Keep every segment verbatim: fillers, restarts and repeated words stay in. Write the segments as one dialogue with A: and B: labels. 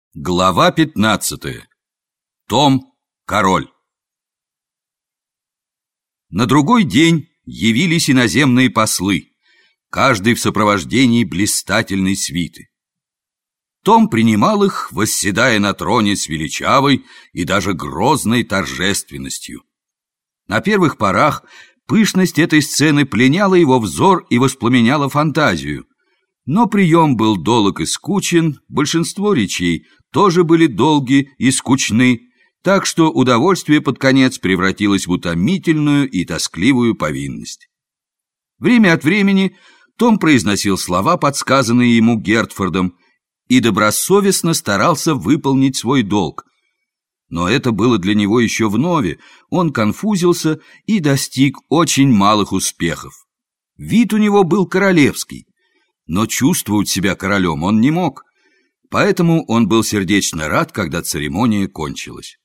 A: Глава пятнадцатая. Том король. На другой день явились иноземные послы, каждый в сопровождении блистательной свиты. Том принимал их, восседая на троне с величавой и даже грозной торжественностью. На первых порах пышность этой сцены пленяла его взор и воспламеняла фантазию. Но прием был долог и скучен, большинство речей тоже были долги и скучны, так что удовольствие под конец превратилось в утомительную и тоскливую повинность. Время от времени Том произносил слова, подсказанные ему Гертфордом, и добросовестно старался выполнить свой долг. Но это было для него еще вновь, он конфузился и достиг очень малых успехов. Вид у него был королевский, но чувствовать себя королем он не мог, поэтому он был сердечно рад, когда церемония кончилась.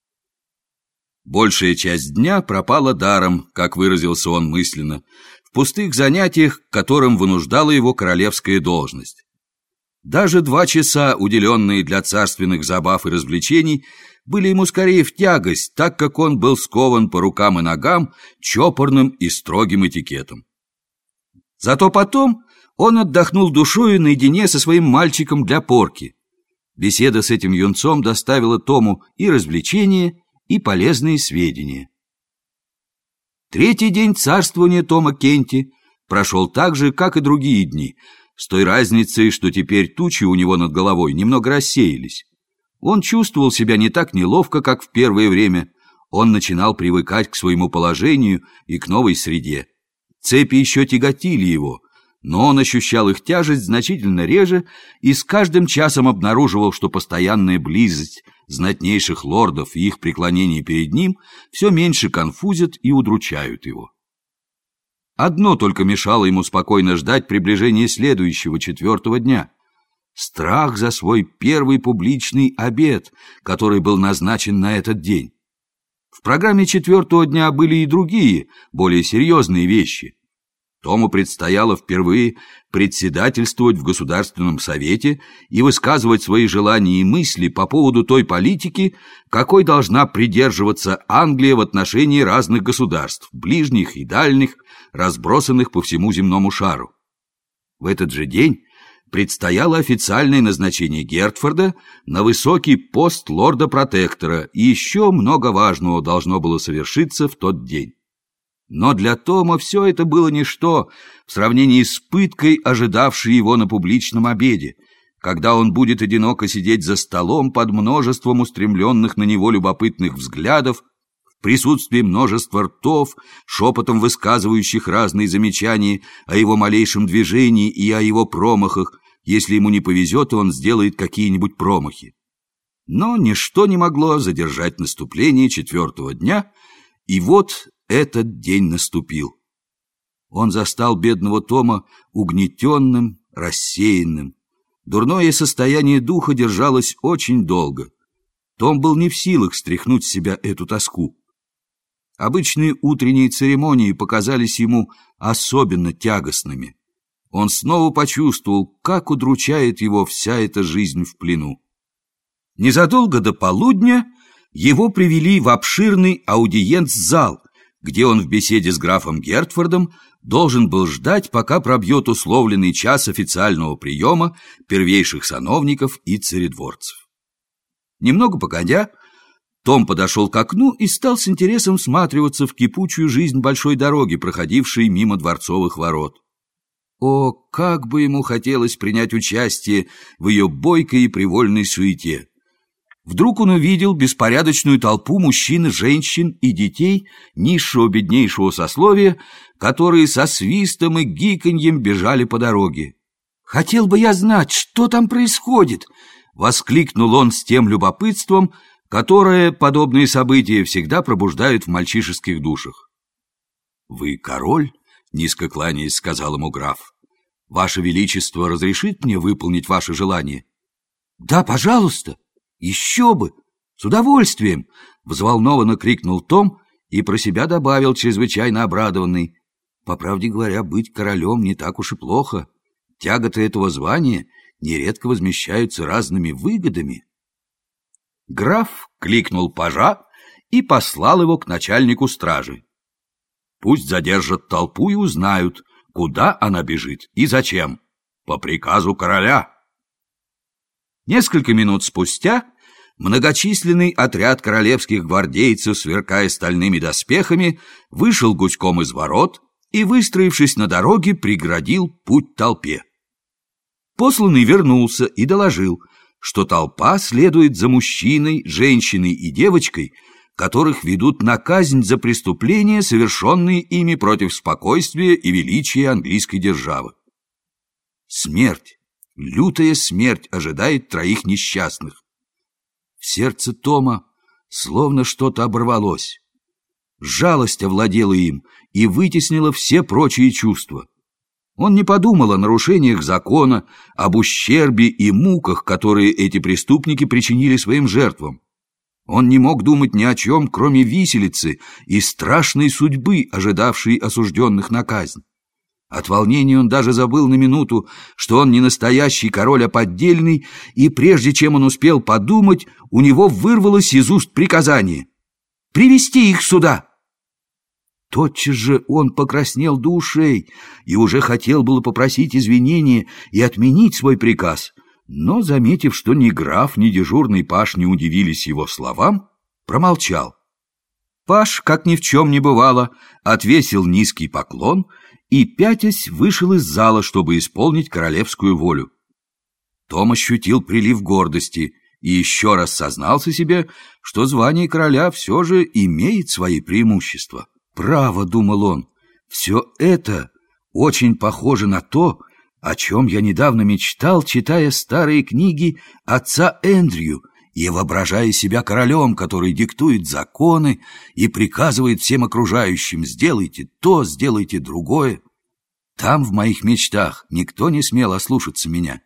A: Большая часть дня пропала даром, как выразился он мысленно, в пустых занятиях, к которым вынуждала его королевская должность. Даже два часа, уделенные для царственных забав и развлечений, были ему скорее в тягость, так как он был скован по рукам и ногам чопорным и строгим этикетом. Зато потом он отдохнул душою наедине со своим мальчиком для порки. Беседа с этим юнцом доставила Тому и развлечения, и полезные сведения. Третий день царствования Тома Кенти прошел так же, как и другие дни, с той разницей, что теперь тучи у него над головой немного рассеялись. Он чувствовал себя не так неловко, как в первое время. Он начинал привыкать к своему положению и к новой среде. Цепи еще тяготили его, но он ощущал их тяжесть значительно реже и с каждым часом обнаруживал, что постоянная близость знатнейших лордов и их преклонение перед ним все меньше конфузят и удручают его. Одно только мешало ему спокойно ждать приближения следующего, четвертого дня — страх за свой первый публичный обед, который был назначен на этот день. В программе четвертого дня были и другие, более серьезные вещи. Тому предстояло впервые председательствовать в Государственном совете и высказывать свои желания и мысли по поводу той политики, какой должна придерживаться Англия в отношении разных государств, ближних и дальних, разбросанных по всему земному шару. В этот же день предстояло официальное назначение Гертфорда на высокий пост лорда-протектора, и еще много важного должно было совершиться в тот день. Но для Тома все это было ничто в сравнении с пыткой, ожидавшей его на публичном обеде, когда он будет одиноко сидеть за столом под множеством устремленных на него любопытных взглядов, в присутствии множества ртов, шепотом высказывающих разные замечания о его малейшем движении и о его промахах. Если ему не повезет, он сделает какие-нибудь промахи. Но ничто не могло задержать наступление четвертого дня, и вот этот день наступил. Он застал бедного Тома угнетенным, рассеянным. Дурное состояние духа держалось очень долго. Том был не в силах стряхнуть с себя эту тоску. Обычные утренние церемонии показались ему особенно тягостными. Он снова почувствовал, как удручает его вся эта жизнь в плену. Незадолго до полудня его привели в обширный аудиенц-зал, где он в беседе с графом Гертфордом должен был ждать, пока пробьет условленный час официального приема первейших сановников и царедворцев. Немного погодя, Том подошел к окну и стал с интересом всматриваться в кипучую жизнь большой дороги, проходившей мимо дворцовых ворот. О, как бы ему хотелось принять участие в ее бойкой и привольной суете! Вдруг он увидел беспорядочную толпу мужчин, женщин и детей низшего беднейшего сословия, которые со свистом и гиканьем бежали по дороге. «Хотел бы я знать, что там происходит!» — воскликнул он с тем любопытством, которое подобные события всегда пробуждают в мальчишеских душах. «Вы король?» — низко кланяясь, сказал ему граф. «Ваше Величество разрешит мне выполнить ваше желание?» «Да, пожалуйста! Еще бы! С удовольствием!» — взволнованно крикнул Том и про себя добавил, чрезвычайно обрадованный: «По правде говоря, быть королем не так уж и плохо. Тяготы этого звания нередко возмещаются разными выгодами». Граф кликнул пажа и послал его к начальнику стражи. Пусть задержат толпу и узнают, куда она бежит и зачем. По приказу короля. Несколько минут спустя многочисленный отряд королевских гвардейцев, сверкая стальными доспехами, вышел гуськом из ворот и, выстроившись на дороге, преградил путь толпе. Посланный вернулся и доложил, что толпа следует за мужчиной, женщиной и девочкой, которых ведут на казнь за преступления, совершенные ими против спокойствия и величия английской державы. Смерть, лютая смерть ожидает троих несчастных. В сердце Тома словно что-то оборвалось. Жалость овладела им и вытеснила все прочие чувства. Он не подумал о нарушениях закона, об ущербе и муках, которые эти преступники причинили своим жертвам. Он не мог думать ни о чем, кроме виселицы и страшной судьбы, ожидавшей осужденных на казнь. От волнения он даже забыл на минуту, что он не настоящий король, а поддельный, и прежде чем он успел подумать, у него вырвалось из уст приказание «Привести их сюда!». Тотчас же он покраснел до ушей и уже хотел было попросить извинения и отменить свой приказ, но, заметив, что ни граф, ни дежурный паж не удивились его словам, промолчал. Паж, как ни в чем не бывало, отвесил низкий поклон и, пятясь, вышел из зала, чтобы исполнить королевскую волю. Том ощутил прилив гордости и еще раз сознался себе, что звание короля все же имеет свои преимущества. «Право», — думал он, — «все это очень похоже на то, о чем я недавно мечтал, читая старые книги отца Эндрю и воображая себя королем, который диктует законы и приказывает всем окружающим: сделайте то, сделайте другое. Там, в моих мечтах, никто не смел ослушаться меня».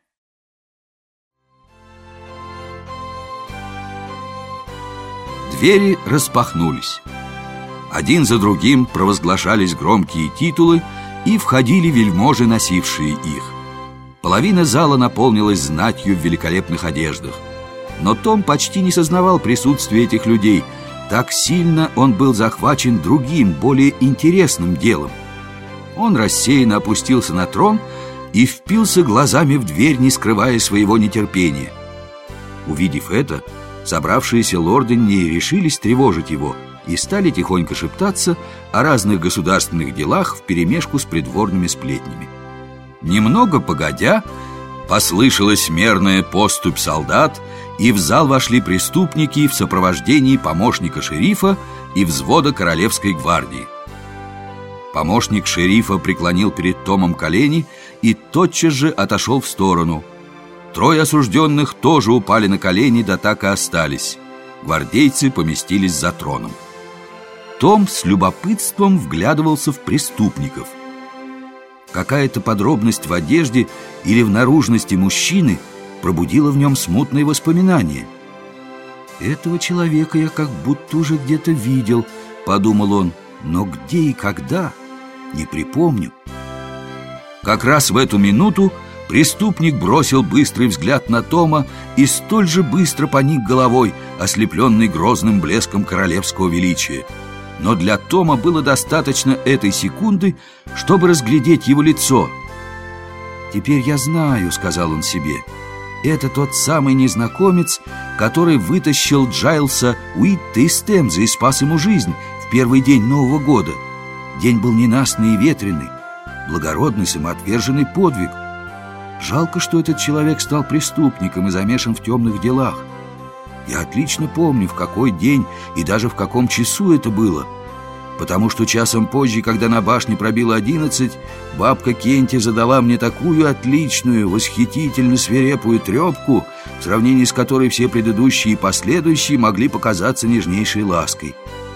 A: Двери распахнулись. Один за другим провозглашались громкие титулы, и входили вельможи, носившие их. Половина зала наполнилась знатью в великолепных одеждах. Но Том почти не сознавал присутствия этих людей. Так сильно он был захвачен другим, более интересным делом. Он рассеянно опустился на трон и впился глазами в дверь, не скрывая своего нетерпения. Увидев это, собравшиеся лорды не решились тревожить его и стали тихонько шептаться о разных государственных делах вперемешку с придворными сплетнями. Немного погодя, послышалась мерная поступь солдат, и в зал вошли преступники в сопровождении помощника шерифа и взвода королевской гвардии. Помощник шерифа преклонил перед Томом колени и тотчас же отошел в сторону. Трое осужденных тоже упали на колени, да так и остались. Гвардейцы поместились за троном. Том с любопытством вглядывался в преступников. Какая-то подробность в одежде или в наружности мужчины пробудила в нем смутные воспоминания. «Этого человека я как будто уже где-то видел», — подумал он, — «но где и когда, не припомню». Как раз в эту минуту преступник бросил быстрый взгляд на Тома и столь же быстро поник головой, ослепленный грозным блеском королевского величия. Но для Тома было достаточно этой секунды, чтобы разглядеть его лицо. «Теперь я знаю», — сказал он себе, — «это тот самый незнакомец, который вытащил Джайлса Уитта из Темзы и спас ему жизнь в первый день Нового года. День был ненастный и ветреный, благородный самоотверженный подвиг. Жалко, что этот человек стал преступником и замешан в темных делах. Я отлично помню, в какой день и даже в каком часу это было, потому что часом позже, когда на башне пробило одиннадцать, бабка Кенти задала мне такую отличную, восхитительно свирепую трепку, в сравнении с которой все предыдущие и последующие могли показаться нежнейшей лаской».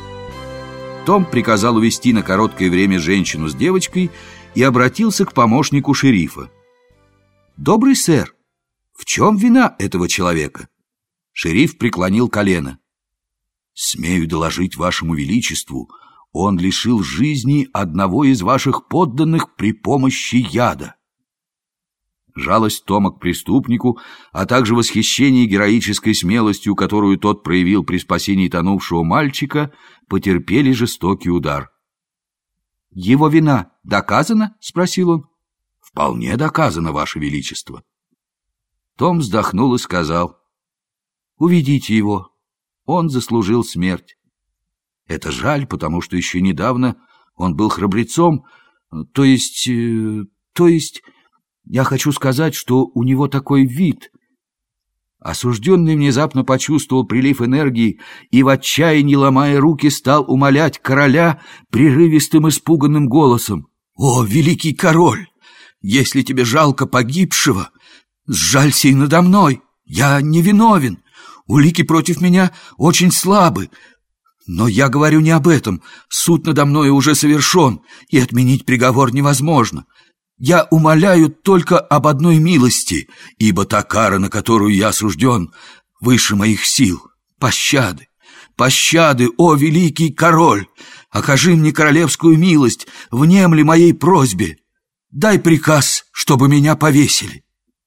A: Том приказал увести на короткое время женщину с девочкой и обратился к помощнику шерифа. «Добрый сэр, в чем вина этого человека?» Шериф преклонил колено. «Смею доложить вашему величеству, он лишил жизни одного из ваших подданных при помощи яда». Жалость Тома к преступнику, а также восхищение героической смелостью, которую тот проявил при спасении тонувшего мальчика, потерпели жестокий удар. «Его вина доказана?» — спросил он. «Вполне доказано, Ваше Величество». Том вздохнул и сказал: «Уведите его, он заслужил смерть». Это жаль, потому что еще недавно он был храбрецом, то есть... то есть... Я хочу сказать, что у него такой вид. Осужденный внезапно почувствовал прилив энергии и в отчаянии, ломая руки, стал умолять короля прерывистым испуганным голосом: «О, великий король, если тебе жалко погибшего, сжалься и надо мной. Я невиновен, улики против меня очень слабы. Но я говорю не об этом. Суд надо мной уже совершен, и отменить приговор невозможно. Я умоляю только об одной милости, ибо та кара, на которую я осужден, выше моих сил. Пощады, пощады, о великий король! Окажи мне королевскую милость, внемли моей просьбе. Дай приказ, чтобы меня повесили».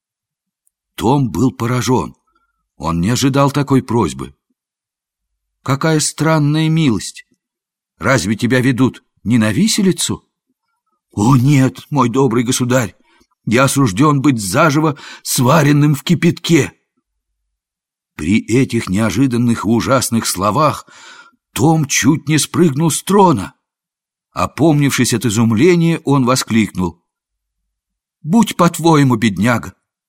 A: Том был поражен. Он не ожидал такой просьбы. «Какая странная милость! Разве тебя ведут не на виселицу?» «О, нет, мой добрый государь, я осужден быть заживо сваренным в кипятке». При этих неожиданных и ужасных словах Том чуть не спрыгнул с трона. Опомнившись от изумления, он воскликнул: «Будь по-твоему, бедняга!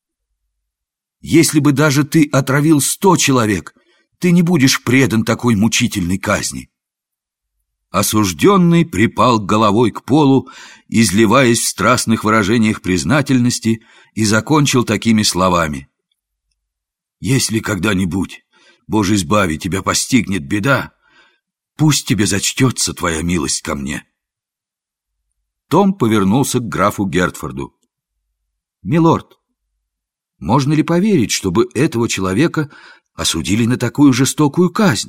A: Если бы даже ты отравил сто человек, ты не будешь предан такой мучительной казни». Осужденный припал головой к полу, изливаясь в страстных выражениях признательности, и закончил такими словами: «Если когда-нибудь, Боже избави, тебя постигнет беда, пусть тебе зачтется твоя милость ко мне». Том повернулся к графу Гертфорду. «Милорд, можно ли поверить, чтобы этого человека осудили на такую жестокую казнь?»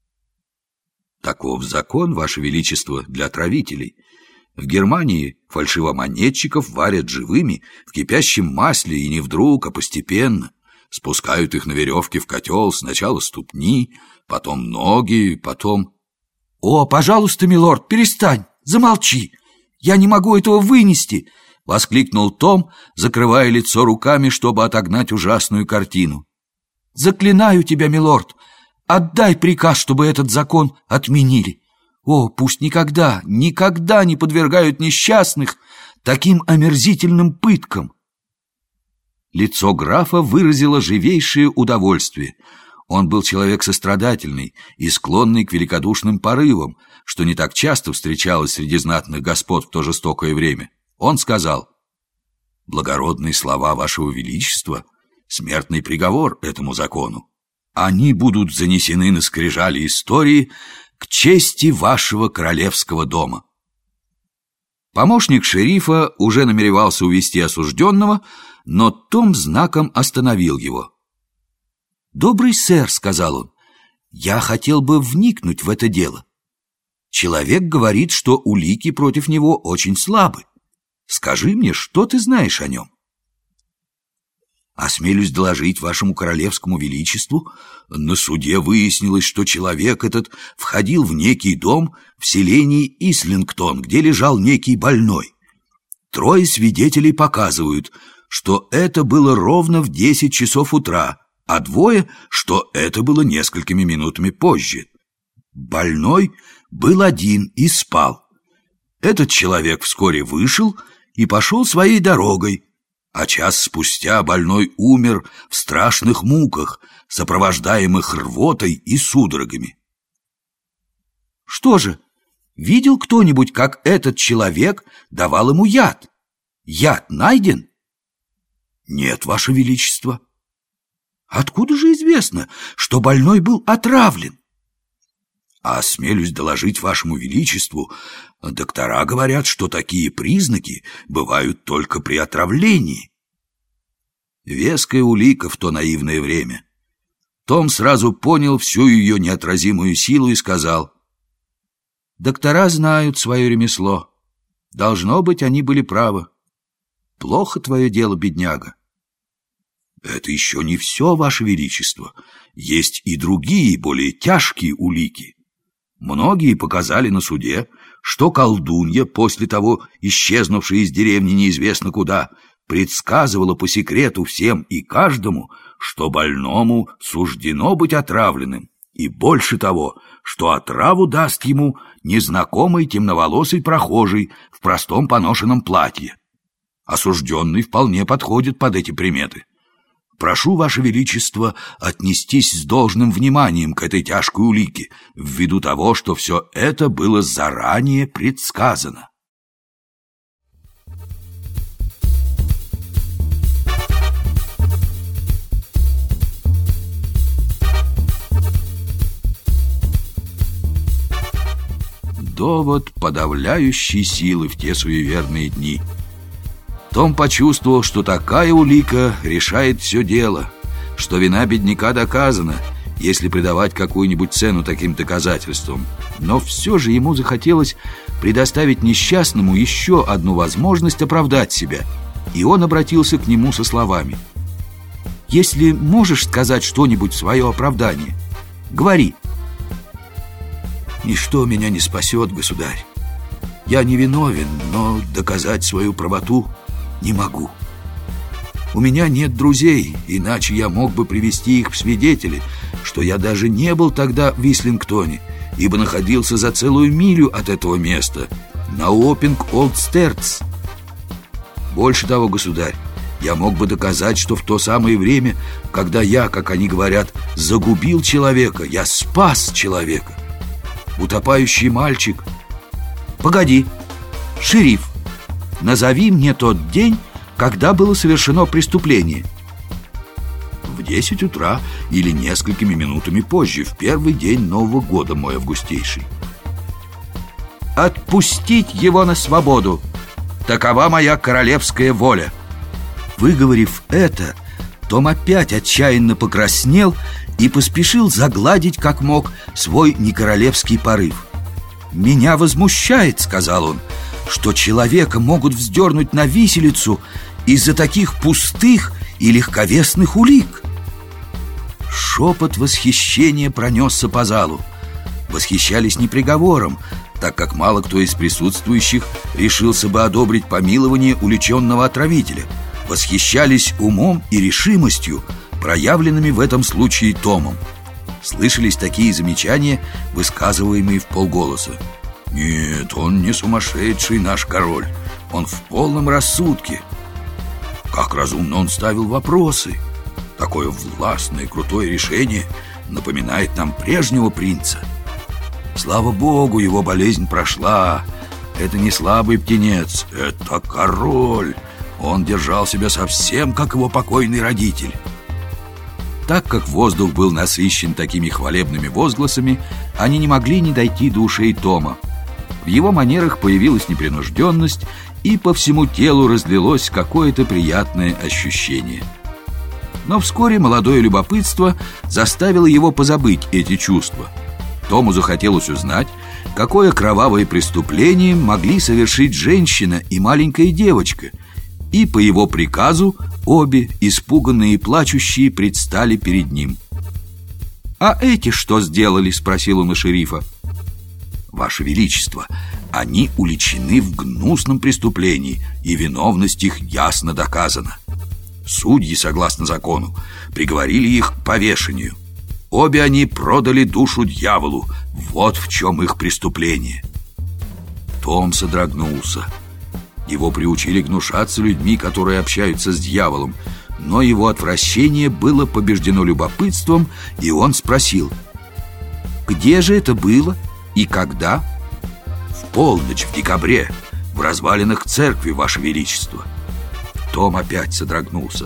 A: «Таков закон, Ваше Величество, для отравителей. В Германии фальшивомонетчиков варят живыми в кипящем масле, и не вдруг, а постепенно. Спускают их на веревке в котел, сначала ступни, потом ноги, потом...» «О, пожалуйста, милорд, перестань, замолчи! Я не могу этого вынести!» — воскликнул Том, закрывая лицо руками, чтобы отогнать ужасную картину. «Заклинаю тебя, милорд, отдай приказ, чтобы этот закон отменили. О, пусть никогда, никогда не подвергают несчастных таким омерзительным пыткам». Лицо графа выразило живейшее удовольствие. Он был человек сострадательный и склонный к великодушным порывам, что не так часто встречалось среди знатных господ в то жестокое время. Он сказал: «Благородные слова Вашего Величества — смертный приговор этому закону. Они будут занесены на скрижали истории к чести вашего королевского дома». Помощник шерифа уже намеревался увести осужденного, но Том знаком остановил его. «Добрый сэр», — сказал он, — «я хотел бы вникнуть в это дело. Человек говорит, что улики против него очень слабы. Скажи мне, что ты знаешь о нем?» «Осмелюсь доложить вашему королевскому величеству, на суде выяснилось, что человек этот входил в некий дом в селении Ислингтон, где лежал некий больной. Трое свидетелей показывают, что это было ровно в десять часов утра, а двое, что это было несколькими минутами позже. Больной был один и спал. Этот человек вскоре вышел и пошел своей дорогой, а час спустя больной умер в страшных муках, сопровождаемых рвотой и судорогами». «Что же, видел кто-нибудь, как этот человек давал ему яд? Яд найден?» «Нет, Ваше Величество». «Откуда же известно, что больной был отравлен?» «А осмелюсь доложить Вашему Величеству, доктора говорят, что такие признаки бывают только при отравлении». Веская улика в то наивное время. Том сразу понял всю ее неотразимую силу и сказал: «Доктора знают свое ремесло. Должно быть, они были правы. Плохо твое дело, бедняга. Это еще не все, Ваше Величество. Есть и другие, более тяжкие улики. Многие показали на суде, что колдунья, после того исчезнувшая из деревни неизвестно куда, предсказывала по секрету всем и каждому, что больному суждено быть отравленным, и больше того, что отраву даст ему незнакомый темноволосый прохожий в простом поношенном платье. Осужденный вполне подходит под эти приметы. Прошу, Ваше Величество, отнестись с должным вниманием к этой тяжкой улике, ввиду того, что все это было заранее предсказано. Довод подавляющей силы в те суеверные дни. Том почувствовал, что такая улика решает все дело, что вина бедняка доказана, если придавать какую-нибудь цену таким доказательствам. Но все же ему захотелось предоставить несчастному еще одну возможность оправдать себя, и он обратился к нему со словами: «Если можешь сказать что-нибудь в свое оправдание, говори». «Ничто меня не спасет, государь. Я не виновен, но доказать свою правоту не могу. У меня нет друзей, иначе я мог бы привести их в свидетели, что я даже не был тогда в Вислингтоне, ибо находился за целую милю от этого места, на Уоппинг-Олд-Стердс. Больше того, государь, я мог бы доказать, что в то самое время, когда я, как они говорят, загубил человека, я спас человека. Утопающий мальчик... Погоди, шериф, назови мне тот день, когда было совершено преступление. В десять утра или несколькими минутами позже, в первый день Нового года, мой августейший. Отпустить его на свободу. Такова моя королевская воля. Выговорив это, Том опять отчаянно покраснел и поспешил загладить, как мог, свой некоролевский порыв. «Меня возмущает, — сказал он, — что человека могут вздернуть на виселицу из-за таких пустых и легковесных улик». Шепот восхищения пронесся по залу. Восхищались не приговором, так как мало кто из присутствующих решился бы одобрить помилование уличенного отравителя. Восхищались умом и решимостью, проявленными в этом случае Томом. Слышались такие замечания, высказываемые в полголоса: «Нет, он не сумасшедший наш король, он в полном рассудке. Как разумно он ставил вопросы. Такое властное и крутое решение напоминает нам прежнего принца. Слава богу, его болезнь прошла. Это не слабый птенец, это король. Он держал себя совсем как его покойный родитель». Так как воздух был насыщен такими хвалебными возгласами, они не могли не дойти до ушей Тома. В его манерах появилась непринужденность, и по всему телу разлилось какое-то приятное ощущение. Но вскоре молодое любопытство заставило его позабыть эти чувства. Тому захотелось узнать, какое кровавое преступление могли совершить женщина и маленькая девочка, и по его приказу обе, испуганные и плачущие, предстали перед ним. «А эти что сделали?» — спросил он у шерифа. «Ваше Величество, они уличены в гнусном преступлении, и виновность их ясно доказана. Судьи, согласно закону, приговорили их к повешению. Обе они продали душу дьяволу. Вот в чем их преступление». Том содрогнулся. Его приучили гнушаться людьми, которые общаются с дьяволом, но его отвращение было побеждено любопытством, и он спросил: «Где же это было и когда?» «В полночь, в декабре, в развалинах церкви, Ваше Величество». Том опять содрогнулся.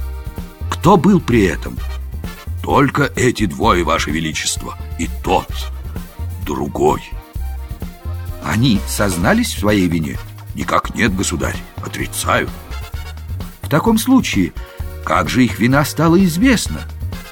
A: «Кто был при этом?» «Только эти двое, Ваше Величество, и тот, другой». «Они сознались в своей вине?» «Никак нет, государь, отрицаю». «В таком случае, как же их вина стала известна?»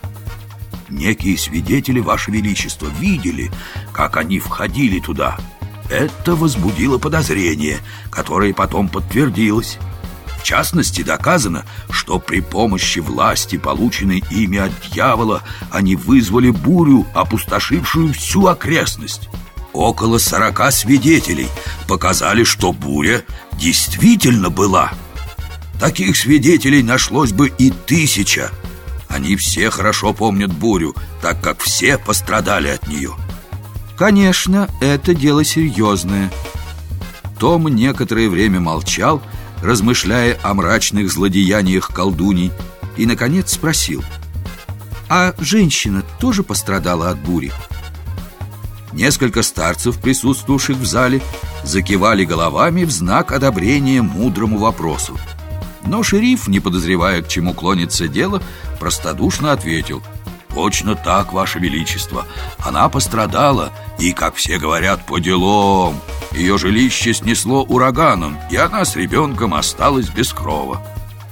A: «Некие свидетели, Ваше Величество, видели, как они входили туда. Это возбудило подозрение, которое потом подтвердилось. В частности, доказано, что при помощи власти, полученной ими от дьявола, они вызвали бурю, опустошившую всю окрестность. Около сорока свидетелей показали, что буря действительно была. Таких свидетелей нашлось бы и тысяча. Они все хорошо помнят бурю, так как все пострадали от нее.
B: Конечно, это дело серьезное. Том некоторое время молчал, размышляя о мрачных злодеяниях колдуней, и, наконец, спросил: «А женщина тоже пострадала от бури?» Несколько старцев, присутствовавших в зале, закивали головами в знак одобрения мудрому вопросу. Но шериф, не подозревая, к чему клонится дело, простодушно ответил: «Точно так, Ваше Величество. Она пострадала, и, как все говорят, по делам. Ее жилище снесло ураганом, и она с ребенком осталась без крова».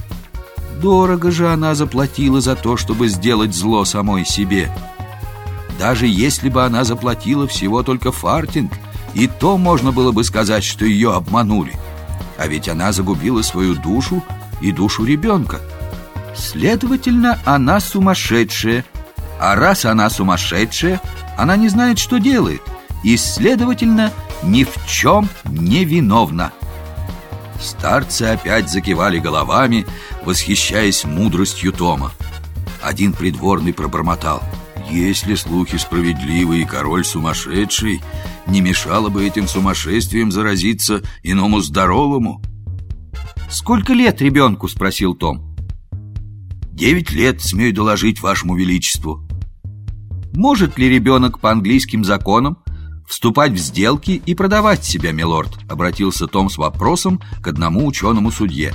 B: Дорого же она заплатила за то, чтобы сделать зло самой себе. Даже если бы она заплатила всего только фартинг, и то можно было бы сказать, что ее обманули. А ведь она загубила свою душу и душу ребенка. Следовательно, она сумасшедшая. А раз она сумасшедшая, она не знает, что делает, и, следовательно, ни в чем не виновна. Старцы опять закивали головами, восхищаясь мудростью Тома. Один придворный пробормотал: «Если слухи справедливы и король сумасшедший, не мешало бы этим сумасшествием заразиться иному здоровому». «Сколько лет ребенку?» — спросил Том. «Девять лет, смею доложить Вашему Величеству». «Может ли ребенок по английским законам вступать в сделки и продавать себя, милорд?» — обратился Том с вопросом к одному ученому-судье.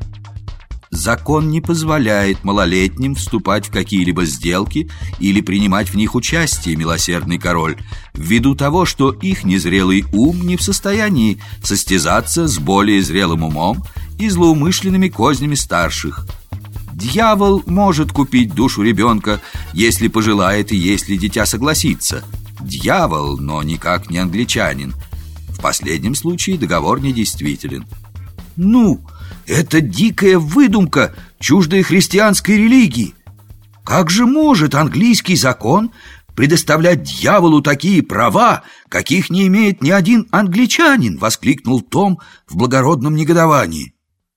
B: «Закон не позволяет малолетним вступать в какие-либо сделки или принимать в них участие, милосердный король, ввиду того, что их незрелый ум не в состоянии состязаться с более зрелым умом и злоумышленными кознями старших. Дьявол может купить душу ребенка, если пожелает и если дитя согласится. Дьявол, но никак не англичанин. В последнем случае договор недействителен». «Ну, это дикая выдумка, чуждая христианской религии. Как же может английский закон предоставлять дьяволу такие права, каких не имеет ни один англичанин?» — воскликнул Том в благородном негодовании.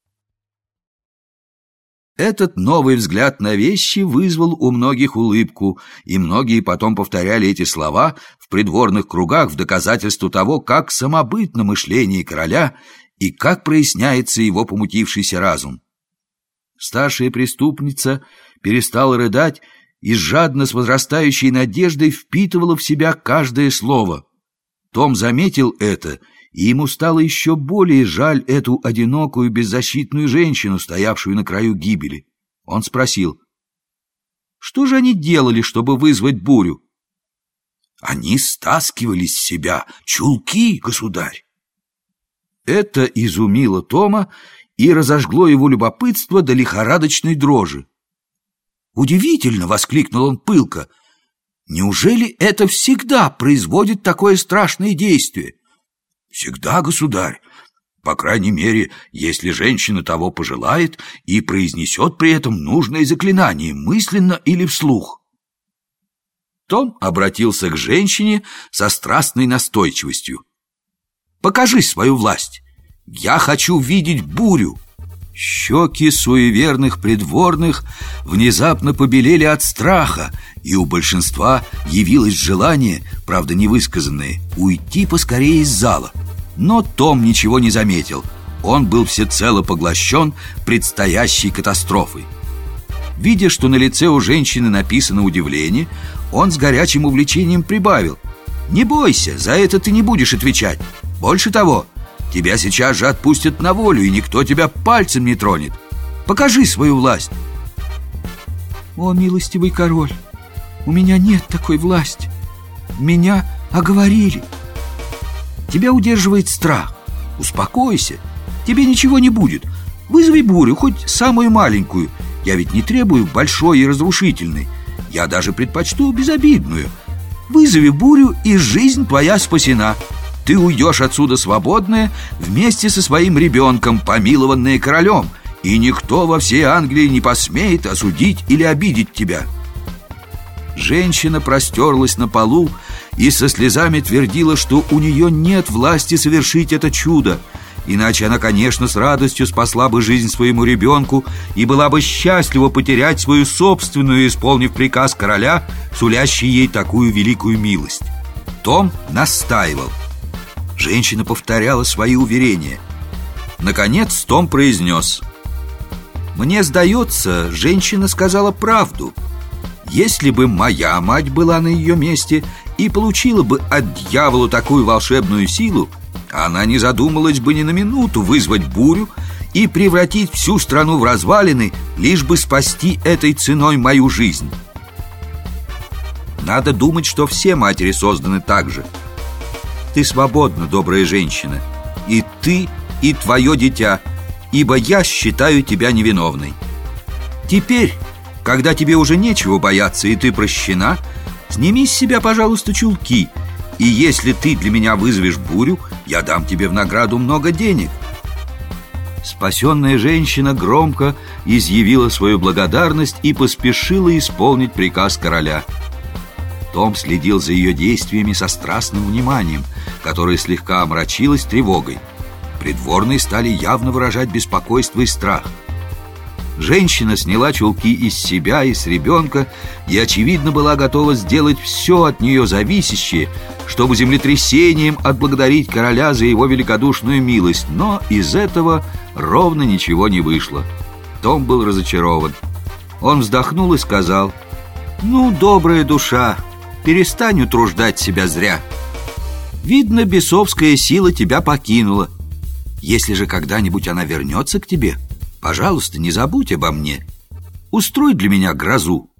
B: Этот новый взгляд на вещи вызвал у многих улыбку, и многие потом повторяли эти слова в придворных кругах в доказательство того, как самобытно мышление короля и как проясняется его помутившийся разум. Старшая преступница перестала рыдать и жадно с возрастающей надеждой впитывала в себя каждое слово. Том заметил это, и ему стало еще более жаль эту одинокую беззащитную женщину, стоявшую на краю гибели. Он спросил: «Что же они делали, чтобы вызвать бурю?» «Они стаскивали с себя чулки, государь». Это изумило Тома и разожгло его любопытство до лихорадочной дрожи. «Удивительно!» — воскликнул он пылко. «Неужели это всегда производит такое страшное действие?» «Всегда, государь. По крайней мере, если женщина того пожелает и произнесет при этом нужное заклинание, мысленно или вслух». Том обратился к женщине со страстной настойчивостью. «Покажи свою власть. Я хочу видеть бурю». Щеки суеверных придворных внезапно побелели от страха, и у большинства явилось желание, правда невысказанное, уйти поскорее из зала. Но Том ничего не заметил. Он был всецело поглощен предстоящей катастрофой. Видя, что на лице у женщины написано удивление, он с горячим увлечением прибавил: «Не бойся, за это ты не будешь отвечать. Больше того, тебя сейчас же отпустят на волю, и никто тебя пальцем не тронет. Покажи свою власть». «О, милостивый король, у меня нет такой власти. Меня оговорили». «Тебя удерживает страх. Успокойся, тебе ничего не будет. Вызови бурю, хоть самую маленькую. Я ведь не требую большой и разрушительной. Я даже предпочту безобидную. Вызови бурю, и жизнь твоя спасена. Ты уйдешь отсюда свободная, вместе со своим ребенком, помилованная королем, и никто во всей Англии не посмеет осудить или обидеть тебя». Женщина простерлась на полу и со слезами твердила, что у нее нет власти совершить это чудо, иначе она, конечно, с радостью спасла бы жизнь своему ребенку и была бы счастлива потерять свою собственную, исполнив приказ короля, сулящий ей такую великую милость. Том настаивал. Женщина повторяла свои уверения. Наконец Том произнес: «Мне сдается, женщина сказала правду. Если бы моя мать была на ее месте и получила бы от дьявола такую волшебную силу, она не задумалась бы ни на минуту вызвать бурю и превратить всю страну в развалины, лишь бы спасти этой ценой мою жизнь. Надо думать, что все матери созданы так же. Ты свободна, добрая женщина, и ты, и твое дитя, ибо я считаю тебя невиновной. Теперь, когда тебе уже нечего бояться и ты прощена, сними с себя, пожалуйста, чулки, и если ты для меня вызовешь бурю, я дам тебе в награду много денег». Спасенная женщина громко изъявила свою благодарность и поспешила исполнить приказ короля. Том следил за ее действиями со страстным вниманием, которое слегка омрачилось тревогой. Придворные стали явно выражать беспокойство и страх. Женщина сняла чулки из себя и с ребенка и, очевидно, была готова сделать все от нее зависящее, чтобы землетрясением отблагодарить короля за его великодушную милость. Но из этого ровно ничего не вышло. Том был разочарован. Он вздохнул и сказал: «Ну, добрая душа, перестань утруждать себя зря. Видно, бесовская сила тебя покинула. Если же когда-нибудь она вернется к тебе, пожалуйста, не забудь обо мне. Устрой для меня грозу».